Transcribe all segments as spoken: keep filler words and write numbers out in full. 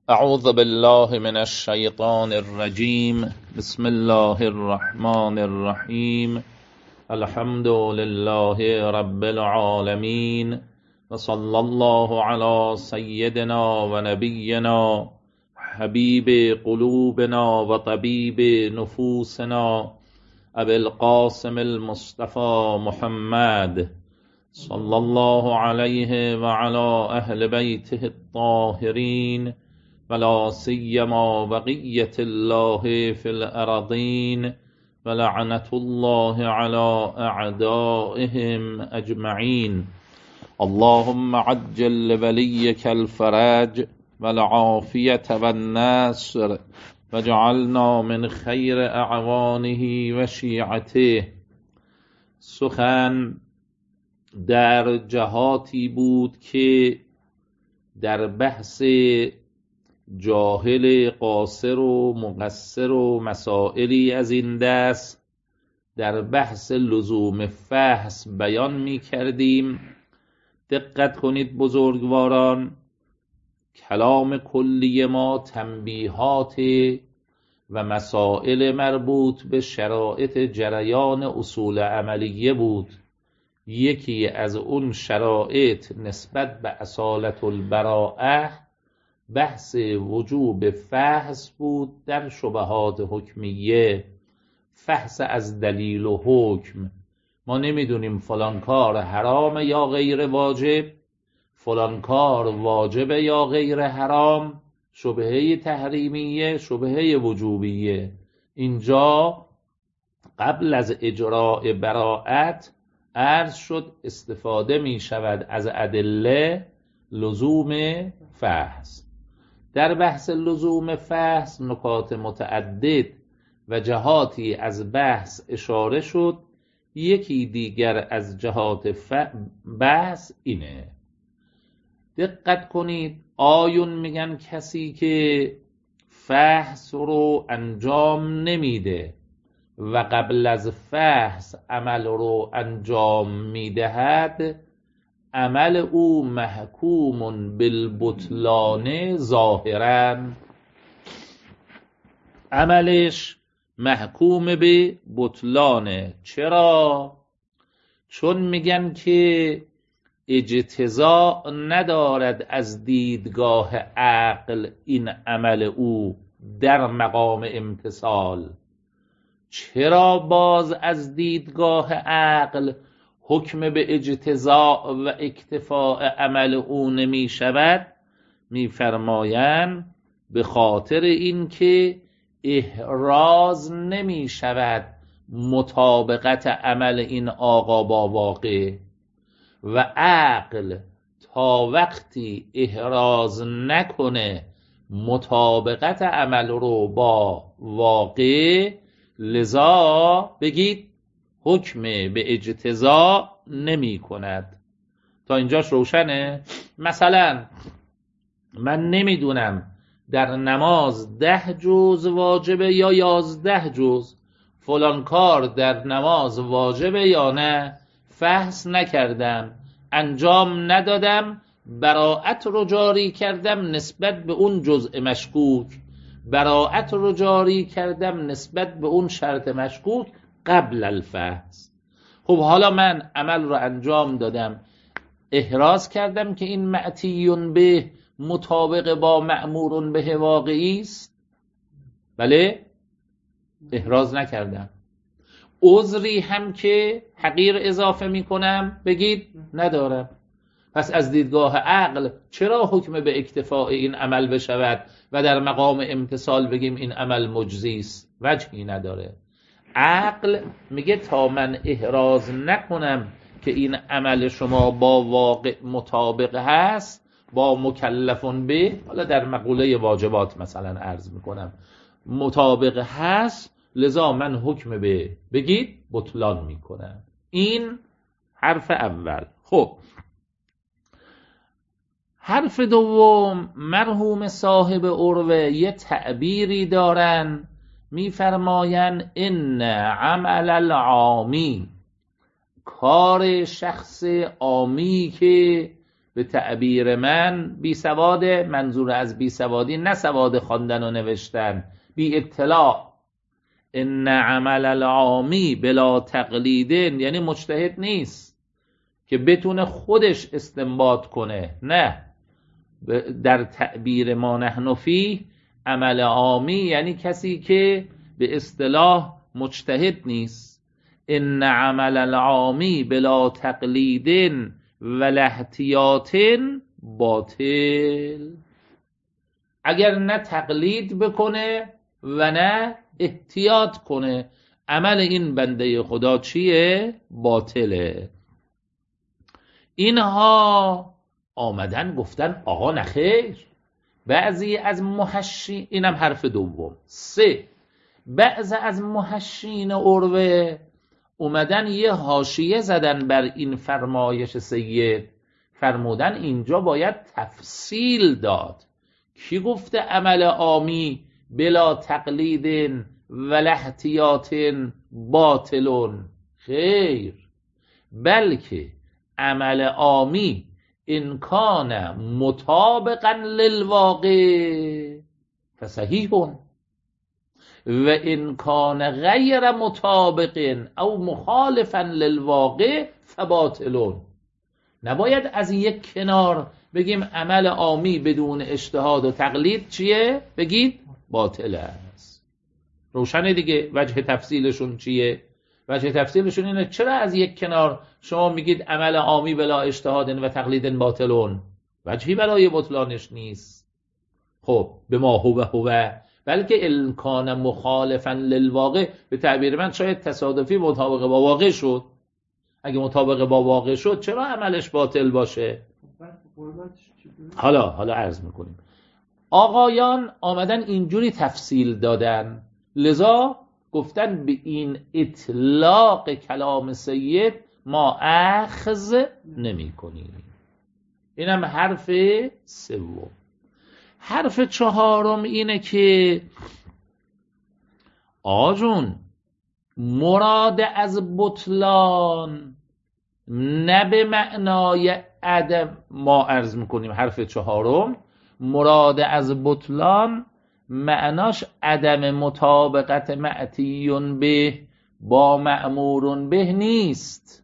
اعوذ بالله من الشیطان الرجیم. بسم الله الرحمن الرحیم. الحمد لله رب العالمین و صلی الله علی سیدنا و نبینا حبیب قلوبنا و طبیب نفوسنا ابی القاسم المصطفى محمد صلی الله علیه و علی اهل بیته الطاهرین ولا سیما بقیة الله فی الارضین ولعنة الله علی اعدائهم اجمعین. اللهم عجل لولیک الفرج والعافیة والنصر وجعلنا من خیر اعوانه و شیعته. سخن در جهاتی بود که در بحث جاهل قاصر و مقصر و مسائلی از این دست در بحث لزوم فحص بیان می کردیم. دقت کنید بزرگواران، کلام کلی ما تنبیهات و مسائل مربوط به شرایط جریان اصول عملیه بود. یکی از اون شرایط نسبت به اصالت البراءه بحث وجوب فحص بود در شبهات حکمیه، فحص از دلیل و حکم. ما نمیدونیم فلان کار حرام یا غیر واجب، فلان کار واجب یا غیر حرام، شبهه تحریمیه، شبهه وجوبیه. اینجا قبل از اجراء براءت عرض شد استفاده می شود از ادله لزوم فحص. در بحث لزوم فحص نکات متعدد و جهاتی از بحث اشاره شد. یکی دیگر از جهات بحث اینه، دقت کنید. آیون میگن کسی که فحص رو انجام نمیده و قبل از فحص عمل رو انجام میدهد، عمل او محکوم بالبطلان ظاهرا، عملش محکوم به بطلانه. چرا؟ چون میگن که اجتزاء ندارد از دیدگاه عقل این عمل او در مقام امتثال. چرا باز از دیدگاه عقل حکم به اجتزاء و اکتفاء عمل او نمی شود؟ می فرمایند به خاطر این که احراز نمی شود مطابقت عمل این آقا با واقع، و عقل تا وقتی احراز نکنه مطابقت عمل رو با واقع، لذا بگید حکم به اجتزاء نمی کند. تا اینجاش روشنه؟ مثلا من نمیدونم در نماز ده جز واجبه یا یازده جز، فلان کار در نماز واجبه یا نه، فحص نکردم، انجام ندادم، براءت رو جاری کردم نسبت به اون جزء مشکوک، براءت رو جاری کردم نسبت به اون شرط مشکوک قبل الفحص. خب حالا من عمل رو انجام دادم، احراز کردم که این معتیون به مطابق با مأمورون به واقعی است؟ بله، احراز نکردم. عذری هم که حقیر اضافه می کنم بگید ندارم. پس از دیدگاه عقل چرا حکم به اکتفاء این عمل بشود و در مقام امتثال بگیم این عمل مجزی است؟ وجهی نداره. عقل میگه تا من احراز نکنم که این عمل شما با واقع مطابق هست، با مکلفون به، حالا در مقوله واجبات مثلا عرض میکنم، مطابق هست، لذا من حکم به بگید بطلان میکنم. این حرف اول. خب حرف دوم، مرحوم صاحب عروه یه تعبیری دارن، میفرماین ان عمل العامی، کار شخص عامی که به تعبیر من بی سواد، منظور از بی سوادی نه سواد خواندن و نوشتن، بی اطلاع. ان عمل العامی بلا تقلیدن یعنی مجتهد نیست که بتونه خودش استنباط کنه، نه. در تعبیر ما نحن فیه عمل عامی یعنی کسی که به اصطلاح مجتهد نیست. ان عمل العامی بلا تقلید ولا احتیاط باطل. اگر نه تقلید بکنه و نه احتیاط کنه، عمل این بنده خدا چیه؟ باطله. اینها آمدن گفتن آقا نخیر. بعضی از محشین، اینم حرف دوم. سه، بعضی از محشین عروه اومدن یه حاشیه زدن بر این فرمایش سید، فرمودن اینجا باید تفصیل داد. کی گفته عمل عامی بلا تقلید ولا احتیاط باطلون؟ خیر، بلکه عمل عامی ان کان مطابقا للواقع فصحیح و ان کان غیر مطابق او مخالفا للواقع فباطل. نباید از یک کنار بگیم عمل عامی بدون اجتهاد و تقلید چیه؟ بگید باطل است. روشنه دیگه. وجه تفصیلشون چیه؟ وجه تفصیلشون اینه چرا از یک کنار شما میگید عمل عامی بلا اجتهاد و تقلید باطلون؟ وجهی برای بطلانش نیست. خب به ما هو هو، بلکه الکان مخالفا للواقع به تعبیر من شاید تصادفی مطابق با واقع شد. اگه مطابق با واقع شد چرا عملش باطل باشه؟ حالا حالا عرض میکنیم. آقایان آمدن اینجوری تفصیل دادن، لذا گفتن به این اطلاق کلام سید ما اخذ نمی کنیم. اینم حرف سوم. حرف چهارم اینه که آجون مراد از بطلان نه به معنای عدم، ما عرض میکنیم حرف چهارم مراد از بطلان معناش عدم مطابقت معتیون به با مأمورون به نیست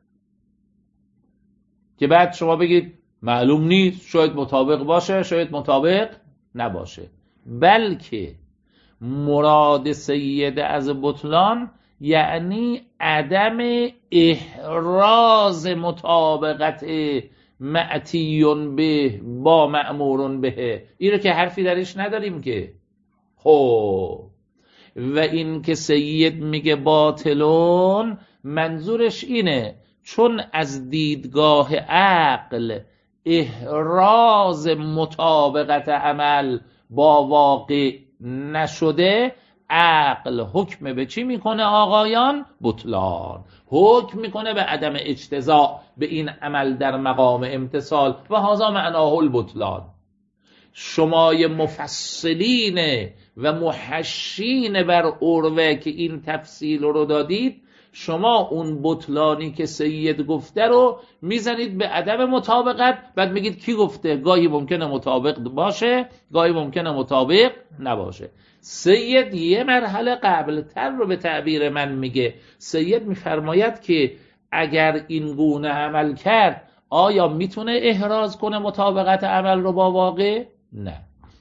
که بعد شما بگید معلوم نیست، شاید مطابق باشه شاید مطابق نباشه. بلکه مراد سید از بطلان یعنی عدم احراز مطابقت معتیون به با مأمورون به. این رو که حرفی درش نداریم که. خب و این که سید میگه باطلون منظورش اینه چون از دیدگاه عقل احراز مطابقت عمل با واقع نشده، عقل حکم به چی میکنه آقایان؟ بطلان. حکم میکنه به عدم اجتزاء به این عمل در مقام امتثال و هذا معناه البطلان. شمای مفصلین و محشین بر عروه که این تفصیل رو دادید، شما اون بطلانی که سید گفته رو میزنید به عدم مطابقت، بعد میگید کی گفته؟ گاهی ممکنه مطابق باشه گاهی ممکنه مطابق نباشه. سید یه مرحله قبل تر رو به تعبیر من میگه. سید میفرماید که اگر این گونه عمل کرد آیا میتونه احراز کنه مطابقت عمل رو با واقع؟ نه.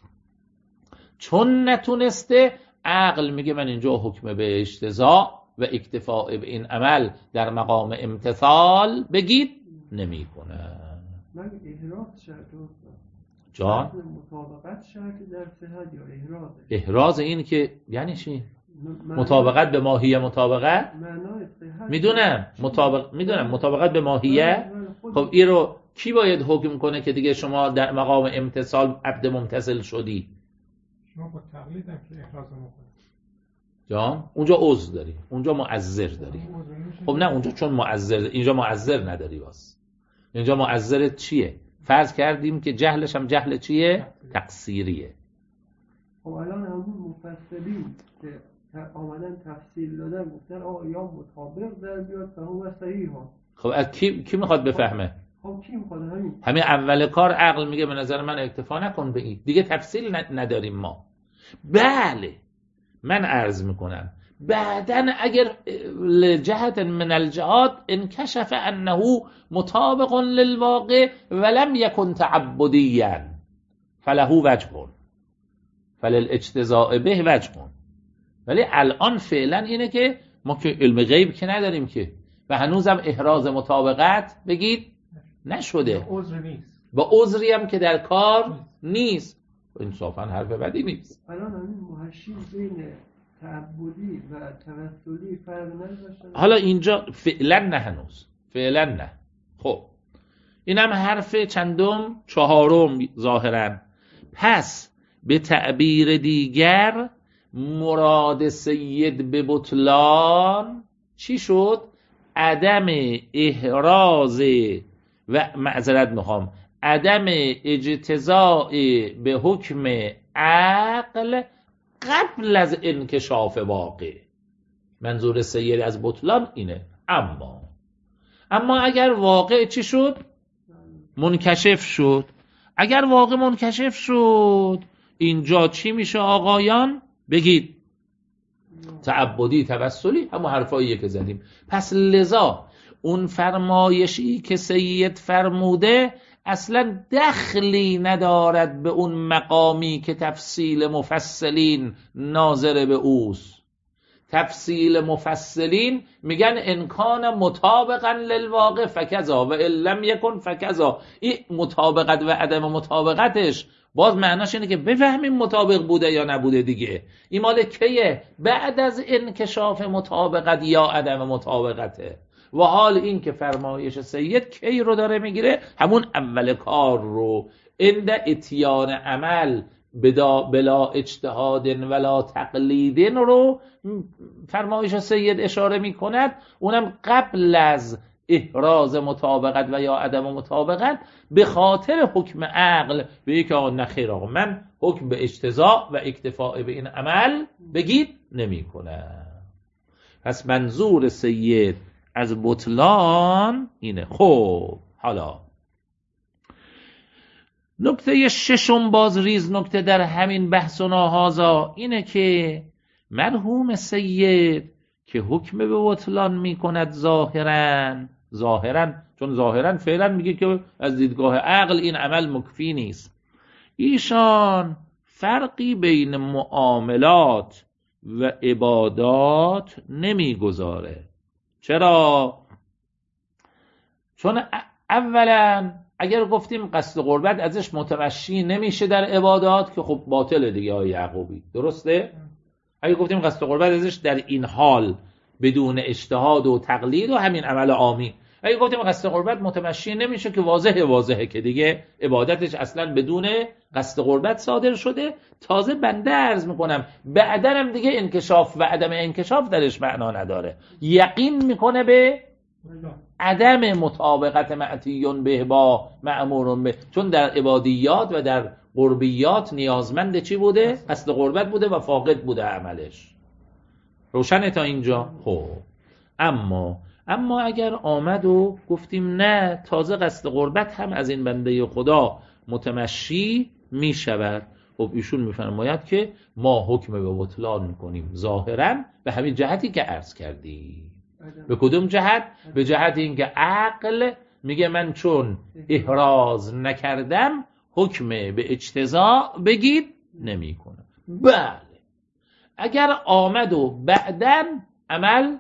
چون نتونسته، عقل میگه من اینجا حکم به اجتزاء و اکتفاء به این عمل در مقام امتثال بگید نمی کنه. من احراز شرط جان مطابقت شرط در صحت یا احراز؟ احراز این که یعنی چی؟ مطابقت به ماهیه مطابقت؟ میدونم مطابق میدونم مطابقت به ماهیه. خب این رو کی باید حکم کنه که دیگه شما در مقام امتثال عبد ممتثل شدی؟ شما با تقلید هم که احراز میکنید جان اونجا عذر داری، اونجا معذر داری. خب نه اونجا چون معذر، اینجا معذر نداری. واس اینجا معذرت چیه؟ فرض کردیم که جهلش هم جهل چیه؟ تقصیریه. خب الان همون مفصلی که آمدن تفصیل دادن گفتن آقا یا مطابق در بیاد فهو صحیح ها. خب از کی کی میخواد بفهمه؟ خب کی میخواد همین همین اول کار عقل میگه به نظر من اکتفا نکن به این دیگه، تفصیل نداریم ما. بله من عرض میکنم بعدن اگر لجهت من الجهات انکشف انه مطابق للواقع ولم یکن تعبدیا فله وجه فللاجتزاء به وجه، ولی الان فعلا اینه که ما که علم غیب که نداریم که و هنوزم احراز مطابقت بگید نشده، عذر نیست، با عذری هم که در کار نیست. انصافا حرف بدی نیست. الان همین محشی بین تعبدی و توسلی فرق نذاشتن. حالا اینجا فعلا نه، هنوز فعلا نه. خب اینم حرف چندم؟ چهارم ظاهرا. پس به تعبیر دیگر مراد سید به بطلان چی شد؟ عدم احراز و معذرت میخوام عدم اجتزاء به حکم عقل قبل از انکشاف واقع. منظور سید از بطلان اینه. اما اما اگر واقع چی شد؟ منکشف شد. اگر واقع منکشف شد اینجا چی میشه آقایان؟ بگید تعبدی توسلی، همون حرفاییه که زدیم. پس لذا اون فرمایشی که سید فرموده اصلا دخلی ندارد به اون مقامی که تفصیل مفصلین ناظر به اوست. تفصیل مفصلین میگن انکان مطابقا للواقع فکذا و لم یکن فکذا. این مطابقت و عدم مطابقتش باز معناش اینه که بفهمیم مطابق بوده یا نبوده دیگه. این مال کیه؟ بعد از انکشاف مطابقت یا عدم مطابقته. و حال این که فرمایش سید کی رو داره میگیره؟ همون اول کار رو. عند اتیان عمل بدا بلا اجتهاد ولا تقلید رو فرمایش سید اشاره میکند، اونم قبل از احراز مطابقت و یا عدم مطابقت به خاطر حکم عقل به یک آن نخیر آقا من حکم به اجتزاء و اکتفاء به این عمل بگید نمی کنم. پس منظور سید از بطلان اینه. خب حالا نکته ششم باز ریز نکته در همین بحث و ناهازا اینه که مرحوم سید که حکم به بطلان میکند ظاهرا ظاهرا چون ظاهرا فعلا میگه که از دیدگاه عقل این عمل مکفی نیست، ایشان فرقی بین معاملات و عبادات نمیگذاره. چرا؟ چون اولا اگر گفتیم قصد قربت ازش متمشی نمیشه در عبادات که خب باطله دیگه های یعقوبی، درسته؟ اگر گفتیم قصد قربت ازش در این حال بدون اجتهاد و تقلید و همین عمل عامی، اگر گفتیم قصد قربت متمشی نمیشه که واضحه واضحه که دیگه عبادتش اصلا بدون قصد قربت صادر شده. تازه بنده عرض میکنم بعدنم دیگه انکشاف و عدم انکشاف درش معنا نداره، یقین میکنه به عدم مطابقت معتیون به با مأمورون به، چون در عبادیات و در قربیات نیازمند چی بوده؟ قصد قربت بوده و فاقد بوده عملش. روشنه تا اینجا؟ خب اما اما اگر آمد و گفتیم نه تازه قصد قربت هم از این بنده خدا متمشی می شود، خب ایشون میفرماید که ما حکم به بطلان میکنیم ظاهرا به همین جهتی که عرض کردی. به کدوم جهت؟ به جهت اینکه عقل میگه من چون احراز نکردم حکم به اجتزاء بگید نمی کنم. بله اگر آمد و بعدن عمل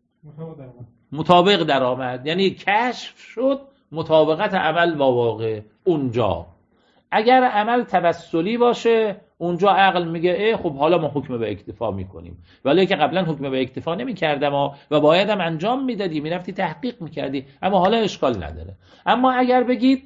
مطابق در آمد، یعنی کشف شد مطابقت عمل با واقع، اونجا اگر عمل توسلی باشه اونجا عقل میگه ای خب حالا ما حکم به اکتفا میکنیم، ولی که قبلا حکم به اکتفا نمیکردم و بایدم انجام میدادی میرفتی تحقیق میکردی، اما حالا اشکال نداره. اما اگر بگید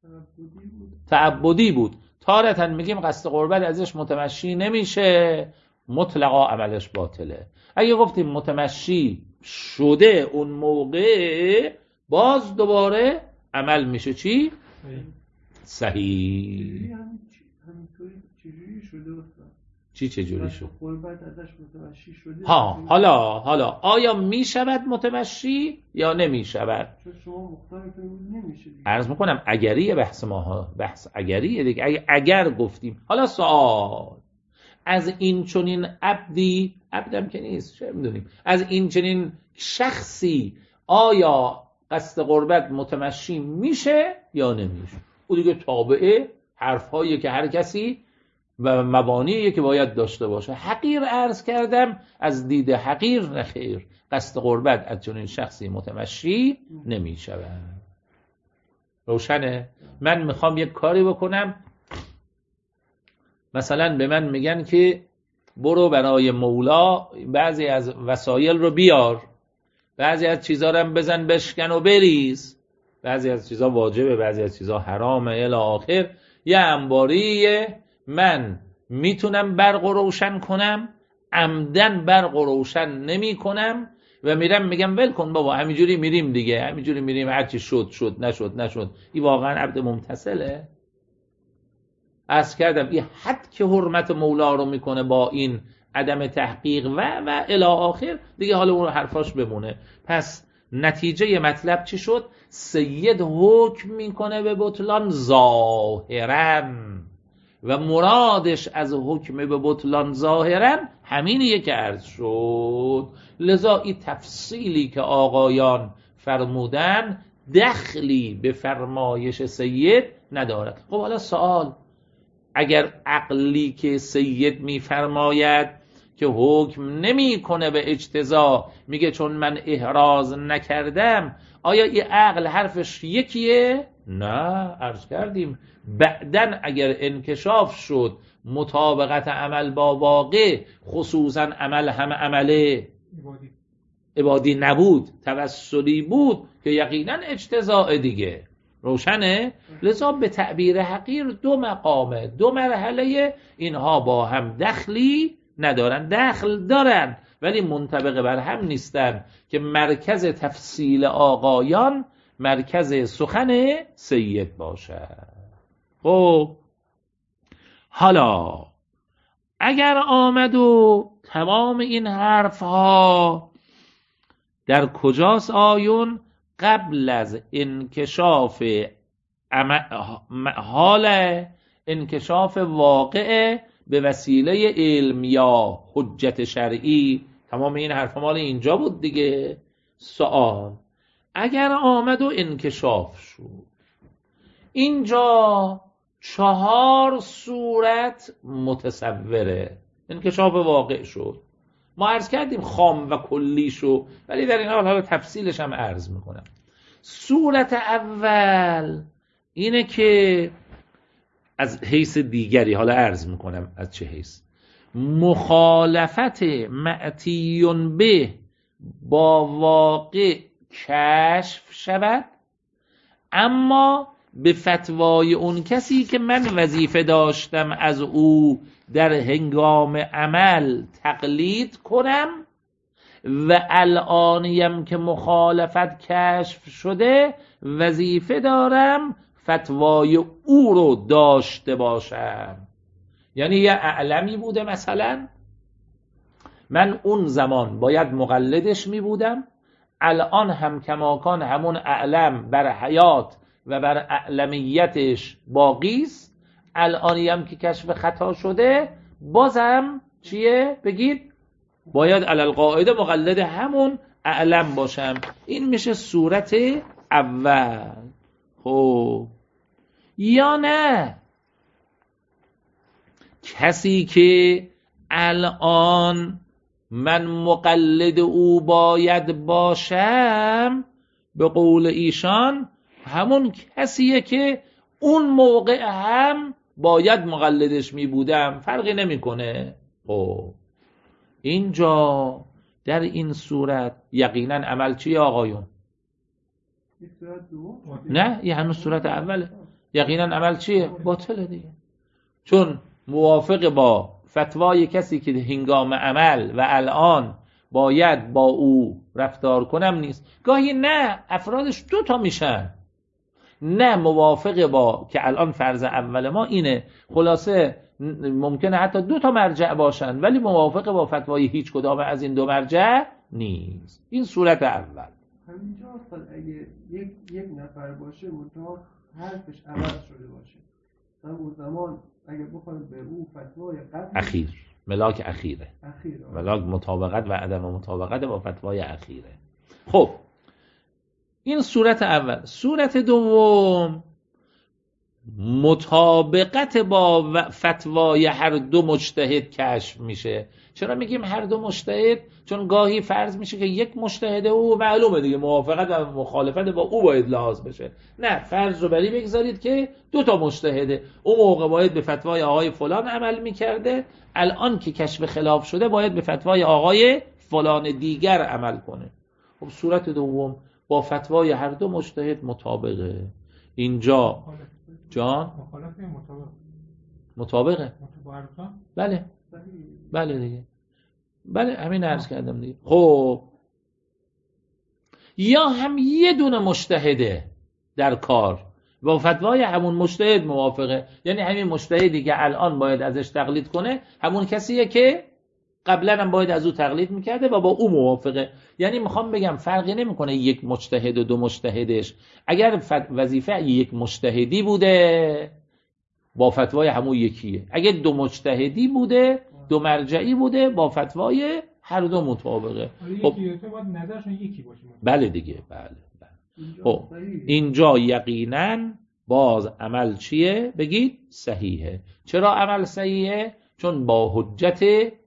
تعبدی بود تارتاً میگیم قصد قربت ازش متمشی نمیشه، مطلقا عملش باطله. اگه گفتیم متمشی شده اون موقع باز دوباره عمل میشه چی؟ صحیح. همینطوری چجوری شده اصلا؟ چی چجوری شد؟ قربت ازش متمشی شده. ها حالا حالا آیا می شود متمشی یا نمی شود؟ چون شما مختار کنید نمیشه. عرض میکنم اگریه بحث ما ها، بحث اگریه دیگه. اگر, اگر گفتیم حالا سوال از این چنین عبدی، عبدم که نیست چه میدونیم، از این چنین شخصی آیا قصد قربت متمشی میشه یا نمیشه؟ او دیگه تابعه حرفهایی که هر کسی و مبانیه که باید داشته باشه. حقیر عرض کردم، از دید حقیر نخیر، قصد قربت از چنین شخصی متمشی نمیشود. روشنه؟ من میخوام یک کاری بکنم، مثلا به من میگن که برو برای مولا بعضی از وسایل رو بیار، بعضی از چیزا رو بزن بشکن و بریز، بعضی از چیزا واجبه بعضی از چیزا حرامه الی آخر. یه انباریه من میتونم برق رو روشن کنم، عمدن برق رو روشن نمی کنم و میرم میگم ول کن بابا همینجوری میریم دیگه، همینجوری میریم هرچی شد شد نشد نشد. این واقعا عبد ممتثله؟ عرض کردم این حد که حرمت مولا رو میکنه با این عدم تحقیق و و الی آخر دیگه، حالا اون حرفاش بمونه. پس نتیجه مطلب چی شد؟ سید حکم میکنه به بطلان ظاهرا و مرادش از حکم به بطلان ظاهرا همینیه که عرض شد. لذا این تفصیلی که آقایان فرمودن دخلی به فرمایش سید ندارد. خب حالا سوال، اگر عقلی که سید میفرماید که حکم نمی کنه به اجتزا، میگه چون من احراز نکردم، آیا این عقل حرفش یکیه؟ نه، عرض کردیم بعدن اگر انکشاف شد مطابقت عمل با واقع، خصوصا عمل هم عمله عبادی عبادی نبود توسلی بود که یقینا اجتزاء دیگه. روشنه؟ لذا به تعبیر حقیر دو مقامه، دو مرحله، اینها با هم دخلی ندارن، دخل دارن ولی منطبق بر هم نیستن که مرکز تفصیل آقایان مرکز سخن سید باشه. خب حالا اگر آمد و تمام این حرف ها در کجاست آیون؟ قبل از انکشاف حال انکشاف واقع به وسیله علم یا حجت شرعی، تمام این حرف مال اینجا بود دیگه. سوال، اگر آمد و انکشاف شد، اینجا چهار صورت متصوره. انکشاف واقع شد، ما عرض کردیم خام و کلی شو، ولی در این حال حالا تفصیلش هم عرض میکنم. صورت اول اینه که از حیث دیگری، حالا عرض میکنم از چه حیث، مخالفت معتیون به با واقع کشف شود، اما به فتوای اون کسی که من وظیفه داشتم از او در هنگام عمل تقلید کنم و الانیم که مخالفت کشف شده وظیفه دارم فتوای او رو داشته باشم. یعنی یه اعلمی بوده مثلا، من اون زمان باید مقلدش می بودم، الان هم کماکان همون اعلم بر حیات و بر اعلمیتش باقیست، الانی هم که کشف خطا شده بازم چیه؟ بگید باید علل قاعده مقلد همون اعلم باشم. این میشه صورت اول. خب یا نه کسی که الان من مقلد او باید باشم، به قول ایشان همون کسیه که اون موقع هم باید مقلدش می بودم، فرقی نمی کنه. خب اینجا در این صورت یقینا عمل چیه آقایون؟ نه یه هنوز صورت اوله. یقینا عمل چیه؟ باطله دیگه، چون موافق با فتوای کسی که هنگام عمل و الان باید با او رفتار کنم نیست. گاهی نه افرادش دو تا میشن، نه موافق با که الان فرض اول ما اینه، خلاصه ممکنه حتی دو تا مرجع باشن ولی موافق با فتوای هیچ کدام از این دو مرجع نیست. این صورت اول. همینجا اصلا اگه یک یک نفر باشه منتها حرفش عوض شده باشه، اون زمان اگه بخوایم به او فتوای قبل اخیر ملاک اخیره اخیر ملاک مطابقت و عدم مطابقت با فتوای اخیره. خب این صورت اول. صورت دوم مطابقت با فتوای هر دو مجتهد کشف میشه. چرا میگیم هر دو مجتهد؟ چون گاهی فرض میشه که یک مجتهد او معلومه دیگه موافقت و مخالفت با او باید لحاظ بشه. نه، فرض رو بری بگذارید که دو تا مجتهده، اون موقع باید به فتوای آقای فلان عمل میکرده، الان که کشف خلاف شده باید به فتوای آقای فلان دیگر عمل کنه. خب صورت دوم با فتوای هر دو مجتهد مطابقه. اینجا جان مخالفه مطابق مطابقه. مطابقه بله بله دیگه بله همین عرض کردم دیگه. خب یا هم یه دونه مجتهده در کار با فتوای همون مجتهد موافقه، یعنی همین مجتهدی که الان باید ازش تقلید کنه همون کسیه که قبلا هم باید از او تقلید میکرده و با او موافقه. یعنی میخوام بگم فرقی نمیکنه یک مجتهد و دو مجتهدش. اگر وظیفه یک مجتهدی بوده با فتوای همون یکیه، اگر دو مجتهدی بوده دو مرجعی بوده با فتوای هر دو مطابقه. خب نظرشون یکی باشه. بله دیگه بله بله. خب اینجا یقینا باز عمل چیه؟ بگید صحیحه. چرا عمل صحیحه؟ چون با حجت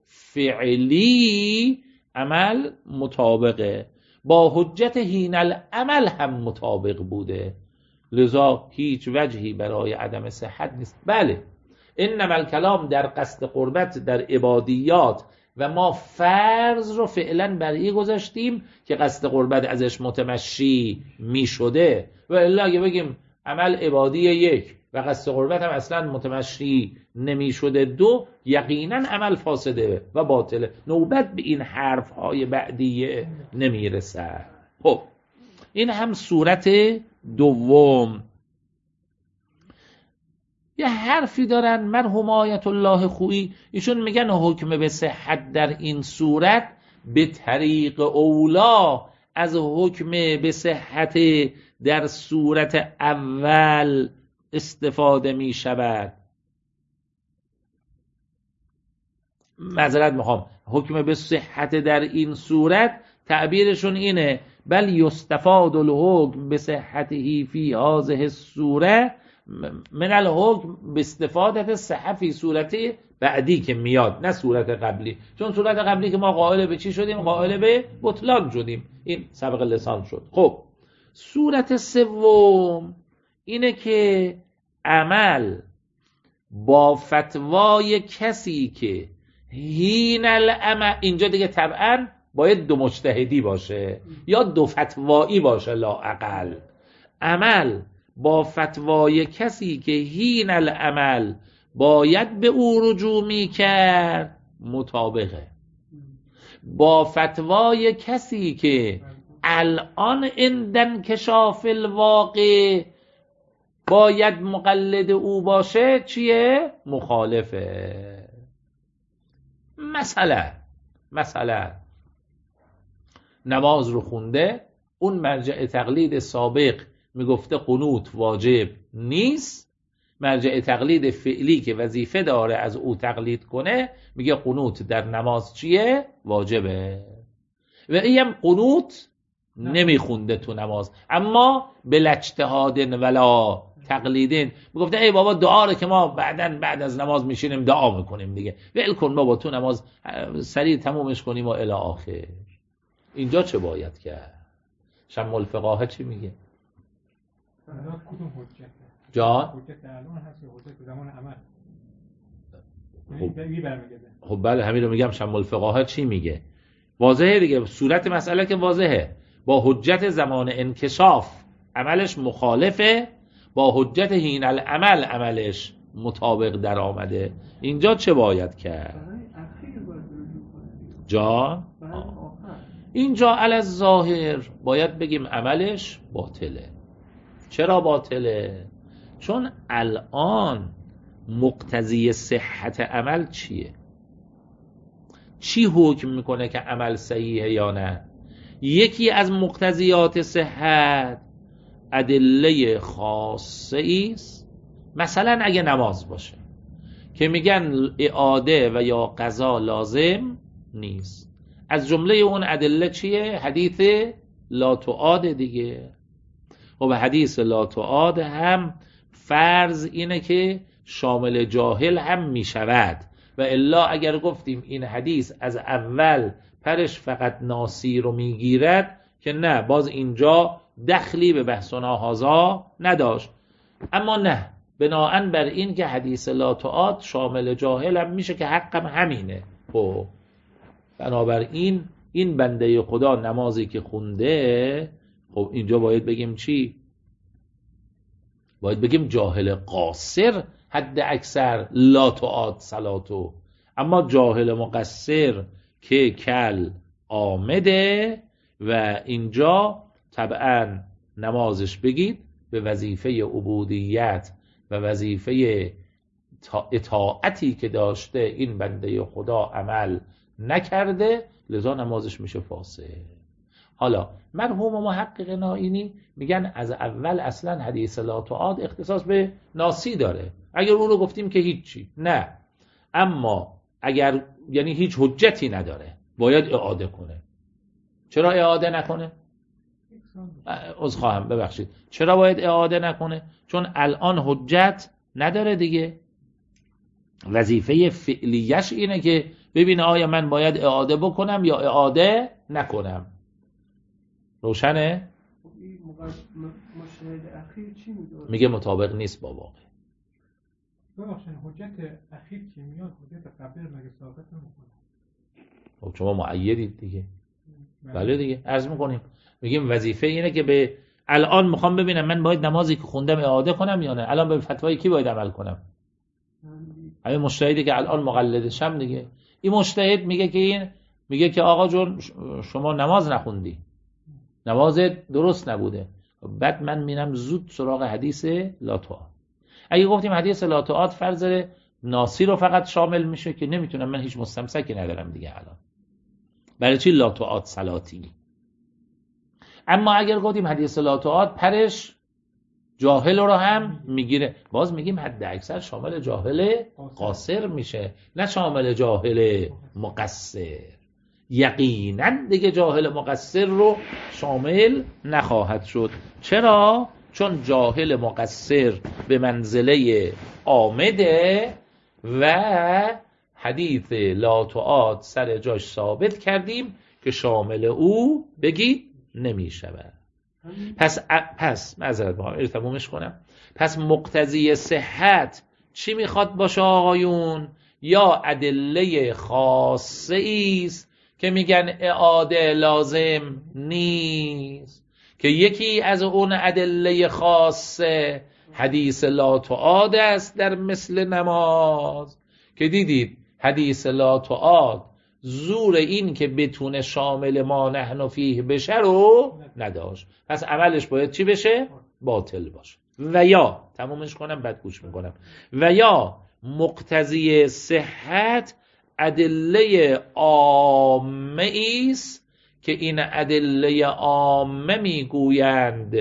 فعلی عمل مطابقه، با حجت حین العمل هم مطابق بوده، لذا هیچ وجهی برای عدم صحت نیست. بله انما الکلام در قصد قربت در عبادیات و ما فرض رو فعلا بر این گذاشتیم که قصد قربت ازش متمشی می شده، و الا اگه بگیم عمل عبادی یک و قصد قربت هم اصلا متمشی نمی شده دو، یقینا عمل فاسده و باطله. نوبت به این حرف های بعدیه نمی رسد. خب این هم صورت دوم. یه حرفی دارن مرحوم آیت الله خویی، ایشون میگن حکم به صحت در این صورت به طریق اولا از حکم به صحت در صورت اول استفاده می شود. معذرت میخوام، حکم به صحت در این صورت تعبیرشون اینه بل یستفاد الحکم به صحته فی هذه الصوره من الحکم به استفادت صحت فی صورت بعدی که میاد، نه صورت قبلی. چون صورت قبلی که ما قائل به چی شدیم؟ قائل به بطلان شدیم. این سبق لسان شد. خب صورت سوم اینه که عمل با فتوای کسی که حین العمل، اینجا دیگه طبعا باید دو مجتهدی باشه یا دو فتوایی باشه لااقل، عمل با فتوای کسی که حین العمل باید به او رجوع می کرد مطابقه، با فتوای کسی که الان عند انکشاف الواقع باید مقلد او باشه چیه؟ مخالفه. مثلا مثلا نماز رو خونده، اون مرجع تقلید سابق میگفته قنوت واجب نیست، مرجع تقلید فعلی که وظیفه داره از او تقلید کنه میگه قنوت در نماز چیه؟ واجبه. و این قنوت نمیخونده تو نماز، اما بلاجتهاد ولا تقلیدین میگفته ای بابا دعا رو که ما بعدن بعد از نماز میشینیم دعا میکنیم دیگه، ول کن بابا تو نماز سریع تمومش کنیم و الی آخر. اینجا چه باید کرد؟ شمع الفقاهه چی میگه؟ کدوم حجت؟ جان؟ حجت الان هست یا حجت زمان عمل؟ خب خب بله همین رو میگم. شمع الفقاهه چی میگه؟ واضحه دیگه، صورت مسئله که واضحه. با حجت زمان انکشاف عملش مخالفه، با حجت حین العمل عملش مطابق در آمده. اینجا چه باید کرد؟ جان؟ اینجا علی الظاهر باید بگیم عملش باطله. چرا باطله؟ چون الان مقتضی صحت عمل چیه؟ چی حکم میکنه که عمل صحیحه یا نه؟ یکی از مقتضیات صحت ادله خاصه ایست. مثلا اگه نماز باشه که میگن اعاده و یا قضا لازم نیست، از جمله اون ادله چیه؟ حدیث لا تعاد دیگه. و حدیث لا تعاد هم فرض اینه که شامل جاهل هم میشود، و الا اگر گفتیم این حدیث از اول پرش فقط ناسی رو میگیرد که نه، باز اینجا دخلی به بحث و ناهازا نداشت. اما نه، بناهن بر این که حدیث لا تعاد شامل جاهل هم میشه که حقم همینه. خب بنابراین این بنده خدا نمازی که خونده، خب اینجا باید بگیم چی؟ باید بگیم جاهل قاصر حد اکثر لا تعاد صلاتو. اما جاهل مقصر که کل آمده و اینجا طبعا نمازش بگید به وظیفه عبودیت و وظیفه اطاعتی که داشته این بنده خدا عمل نکرده، لذا نمازش میشه فاسد. حالا مرحوم و محقق نائینی میگن از اول اصلا حدیث لا تعاد اختصاص به ناسی داره، اگر اون رو گفتیم که هیچی نه، اما اگر یعنی هیچ حجتی نداره باید اعاده کنه. چرا اعاده نکنه؟ از خواهم ببخشید، چرا باید اعاده نکنه؟ چون الان حجت نداره دیگه. وظیفه فعلیش اینه که ببینه آیا من باید اعاده بکنم یا اعاده نکنم. روشنه؟ مشاهده اخیر چی میگه؟ میگه مطابق نیست با واقع. ببخشید حجت اخیر که میاد حجت قبل مگه ثابت نمیکنه؟ خب شما مؤیدید دیگه. بله دیگه عرض میکنیم، میگیم وظیفه اینه که به الان میخوام ببینم من باید نمازی که خوندم اعاده کنم یا نه. الان به فتوای کی باید عمل کنم؟ همین مجتهدی که الان مقلدشم دیگه. این مجتهد میگه که این میگه که آقا جون شما نماز نخوندی، نمازت درست نبوده. بعد من میرم زود سراغ حدیث لا تعاد. اگه گفتیم حدیث لا تعاد فرض ناسی رو فقط شامل میشه که نمیتونم، من هیچ مستمسکی ندارم دیگه الان، برای چی لا تعاد صلاتی؟ اما اگر گفتیم حدیث لا تعاد پرش جاهل رو هم میگیره، باز میگیم حد اکثر شامل جاهل قاصر میشه، نه شامل جاهل مقصر. یقینا دیگه جاهل مقصر رو شامل نخواهد شد. چرا؟ چون جاهل مقصر به منزله آمده و حدیث لا تعاد سر جاش ثابت کردیم که شامل او بگید نمی شود. پس پس معذرت میخوام ارتباطش کنم. پس مقتضی صحت چی میخواد باشه آقایون؟ یا ادله خاصه ایست که میگن اعاده لازم نیست، که یکی از اون ادله خاصه حدیث لا تعاد است در مثل نماز، که دیدید حدیث لا تعاد زور این که بتونه شامل ما نحن فیه بشه رو نداشت. پس عملش باید چی بشه؟ باطل باشه. و یا تمومش کنم بعد گوش میکنم. و یا مقتضی صحت ادله عامه ایست که این ادله عامه میگویند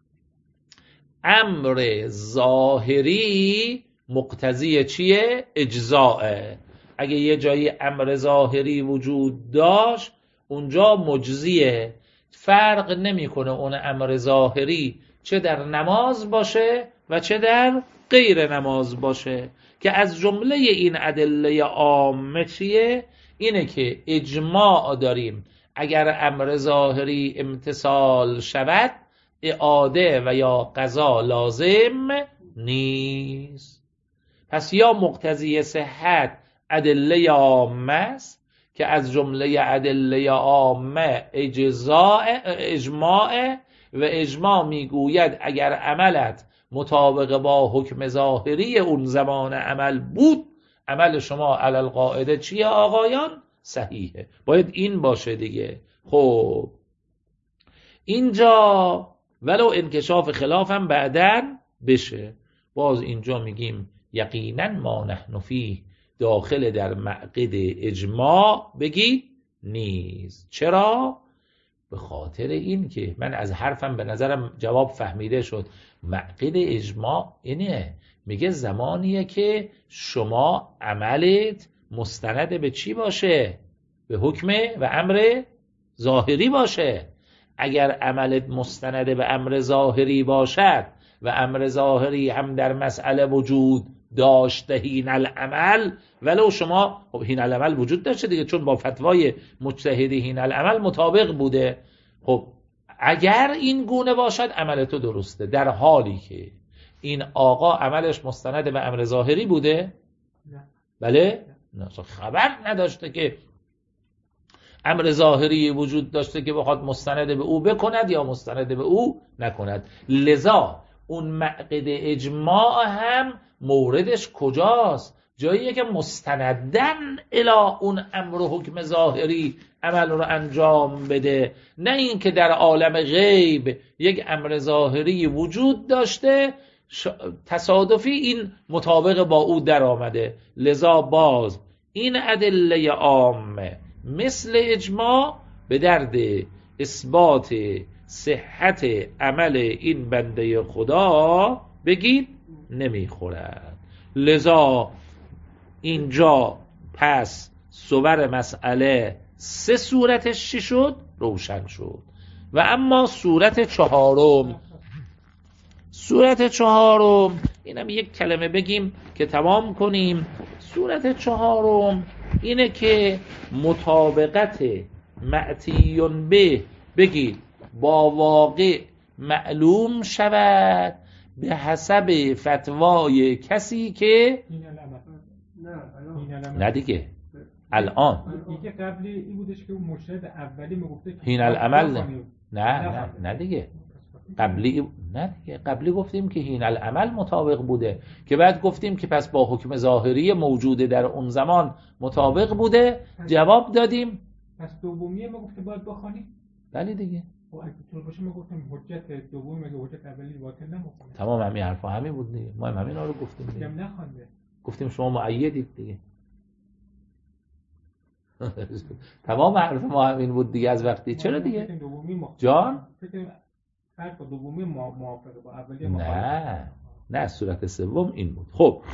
امر ظاهری مقتضی چیه؟ اجزاءه. اگه یه جایی امر ظاهری وجود داشت اونجا مجزیه، فرق نمیکنه اون امر ظاهری چه در نماز باشه و چه در غیر نماز باشه. که از جمله این ادله عامه چیه؟ اینه که اجماع داریم اگر امر ظاهری امتثال شود اعاده و یا قضا لازم نیست. پس یا مقتضی صحت ادله عامه است که از جمله ادله عامه اجزاء اجماع، و اجماع میگوید اگر عملت مطابق با حکم ظاهری اون زمان عمل بود، عمل شما علی القاعده چیه آقایان؟ صحیحه. باید این باشه دیگه. خب اینجا ولو انکشاف خلافم بعدن بشه، باز اینجا میگیم یقینا ما نحن فیه داخل در معقد اجماع بگید نیست. چرا؟ به خاطر این که من از حرفم به نظرم جواب فهمیده شد. معقد اجماع اینه، میگه زمانیه که شما عملت مستند به چی باشه؟ به حکم و امر ظاهری باشه. اگر عملت مستند به امر ظاهری باشد و امر ظاهری هم در مسئله وجود داشته هین العمل، ولو شما خب هین العمل وجود داشته دیگه، چون با فتوای مجتهد هین العمل مطابق بوده. خب اگر این گونه باشد عمل تو درسته، در حالی که این آقا عملش مستند به امر ظاهری بوده. نه. بله؟ نه. خبر نداشته که امر ظاهری وجود داشته که بخواد مستند به او بکند یا مستند به او نکند. لذا اون معقد اجماع هم موردش کجاست؟ جاییه که مستندن الی اون امر و حکم ظاهری عمل رو انجام بده، نه این که در عالم غیب یک امر ظاهری وجود داشته تصادفی این مطابق با او در آمده. لذا باز این ادله عامه مثل اجماع به درد اثبات صحت عمل این بنده خدا بگید نمیخورد. لذا اینجا پس صور مسئله سه صورتش چی شد؟ روشن شد. و اما صورت چهارم، صورت چهارم اینم یک کلمه بگیم که تمام کنیم. صورت چهارم اینه که مطابقت معتیون به بگید با واقع معلوم شود به حسب فتوای کسی که نه دیگه الان دیگه قبلی این بودش که اون مشهد اولی میگفته هین العمل نه نه نه, نه دیگه قبلی نه دیگه قبلی گفتیم که هین العمل مطابق بوده، که بعد گفتیم که پس با حکم ظاهری موجوده در اون زمان مطابق بوده. جواب دادیم پس دومیه ما گفته باید بخونی. بله دیگه. خب اگه طور باشه ما گفتیم حجت دوم مگه حجت اولی باطل نمیکنه. تمام همین حرفا همین بود دیگه. ما هم همینا رو گفتیم دیگه. نخونده. گفتیم شما مؤیدید دیگه. تمام حرف ما همین بود دیگه از وقتی. چرا دیگه؟ جان؟ فرق با دومی موافقه با اولی نه نه صورت سوم این بود. خب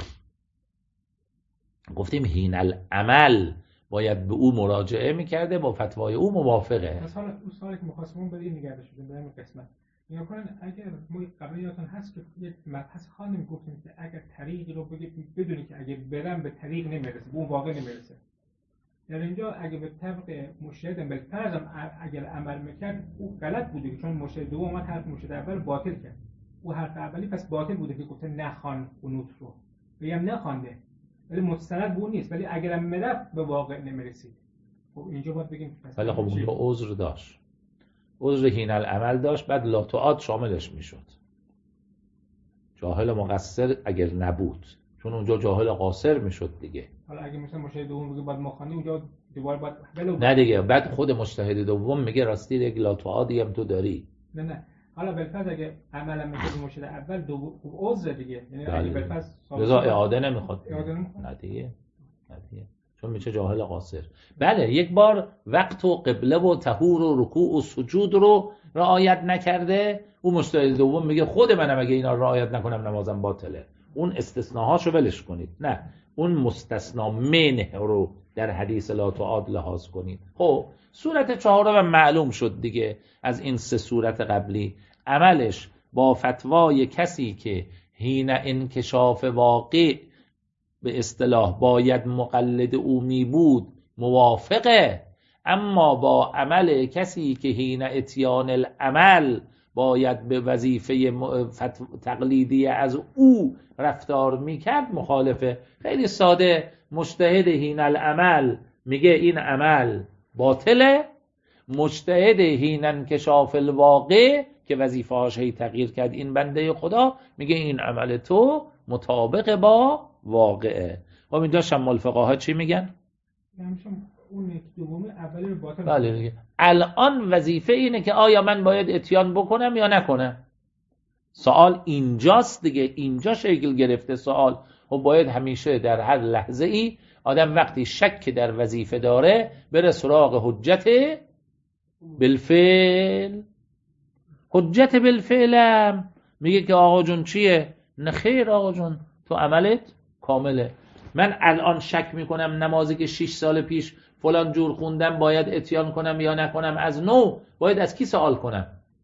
گفتیم هین العمل باید به او مراجعه میکرده، با فتوای او موافقه. مثلا اون سوالی که می‌خواستم بدین نگرده شده به همین قسمت. یا کنن اگر ما قبلا یادتون هست که یک مبحث خانم گفتیم که اگر طریقی رو بگید بدونی که اگر برم به طریق نمیرسه، به اون واقع نمیرسه. در اینجا اگه به طبق مشهد بالفرضم اگر عمل میکرد او غلط بوده، چون مشهد دوم اومد حرف مشهد اول باطل کرد. او حرف اولی پس باطل بوده که گفته نخوان قنوت رو. بگم نخوانده. ولی مستند به اون نیست، ولی اگرم میرفت به واقع نمیرسید. خب اینجا باید بگیم پس ولی خب اونجا عذر داشت. عذر هین العمل داشت، بعد لا تعاد شاملش میشد. جاهل مقصر اگر نبود، چون اونجا جاهل قاصر میشد دیگه. حالا اگه مثلا مجتهد دوم بگه بعد ما خوانی اونجا دوباره بعد ولو نه دیگه، بعد خود مجتهد دوم میگه راستی یک لا تعادی هم تو داری. نه نه حالا بالفرض اگه عملا میگه مجتهد اول دو خوب عذر دیگه، یعنی اگه بالفرض رضا اعاده نمیخواد. اعاده نمیخواد. نه دیگه. نه دیگه. چون میشه جاهل قاصر. بله یک بار وقت و قبله و طهور و رکوع و سجود رو رعایت نکرده، اون مجتهد دوم میگه خود منم اگه اینا رعایت نکنم نمازم باطله. اون استثناهاشو ولش کنید. نه اون مستثنا منه رو در حدیث لا تعاد لحاظ کنید. خب صورت چهارم معلوم شد دیگه از این سه صورت قبلی. عملش با فتوای کسی که حین انکشاف واقع به اصطلاح باید مقلد او می بود موافقه، اما با عمل کسی که حین اتیان العمل باید به وظیفه تقلیدی از او رفتار میکرد مخالفه. خیلی ساده، مجتهد حین العمل میگه این عمل باطله، مجتهد حین انکشاف الواقع که وظیفه هاش هی تغییر کرد این بنده خدا میگه این عمل تو مطابق با واقعه. و این داشتم ملفقاها چی میگن؟ اون یک دومی اولی رو باطل. بله دیگه. الان وظیفه اینه که آیا من باید اتیان بکنم یا نکنم. سوال اینجاست دیگه، اینجا شکل گرفته سوال. و باید همیشه در هر لحظه ای آدم وقتی شک در وظیفه داره بره سراغ حجت بالفعل. حجت بالفعلم میگه که آقا جون چیه؟ نه خیر آقا جون، تو عملت کامله. من الان شک میکنم نمازی که شش سال پیش فلان جور خوندم باید اتیان کنم یا نکنم، از نو باید از کی سوال کنم؟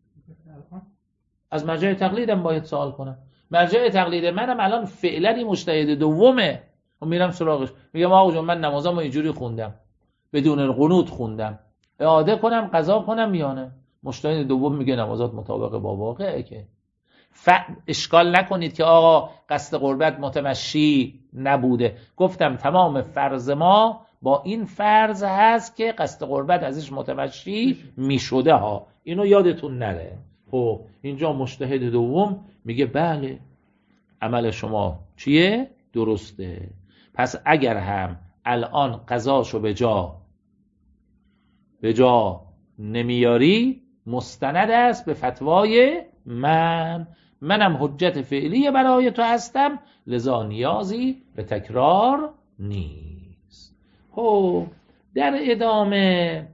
از مرجع تقلیدم باید سوال کنم. مرجع تقلید منم الان فعلا مجتهد دومه و میرم سراغش، میگم آقا جون من نمازامو اینجوری خوندم، بدون قنوت خوندم، اعاده کنم قضا کنم یا نه؟ مجتهد دوم میگه نمازات مطابق با واقعه. که ف... اشکال نکنید که آقا قصد قربت متمشی نبوده. گفتم تمام فرض ما با این فرض هست که قصد قربت ازش متمشی میشده ها، اینو یادتون نره. خب اینجا مجتهد دوم میگه بله عمل شما چیه؟ درسته. پس اگر هم الان قضاشو به جا به جا نمیاری مستند است به فتوای من، منم حجت فعلی برای تو هستم، لذا نیازی به تکرار نیست. خب در ادامه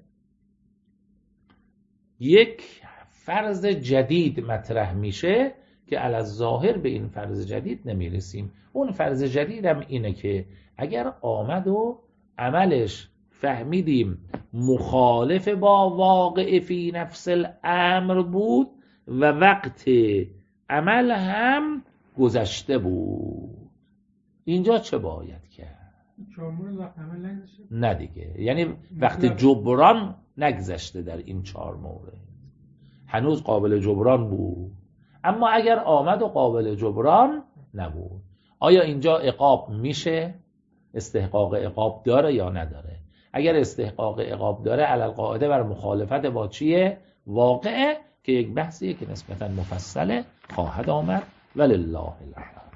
یک فرض جدید مطرح میشه که علی الظاهر به این فرض جدید نمیرسیم. اون فرض جدید هم اینه که اگر آمد و عملش فهمیدیم مخالف با واقع فی نفس الامر بود و وقت عمل هم گذشته بود، اینجا چه باید کرد؟ چهار مورد وقت عمل نگذشته؟ نه دیگه، یعنی وقت جبران نگذشته در این چهار مورد، هنوز قابل جبران بود. اما اگر آمد و قابل جبران نبود، آیا اینجا عقاب میشه؟ استحقاق عقاب داره یا نداره؟ اگر استحقاق عقاب داره علی القاعده بر مخالفت با چیه؟ واقعه، که یک بحثیه که نسبتاً مفصله خواهد آمد. ولله الحمد.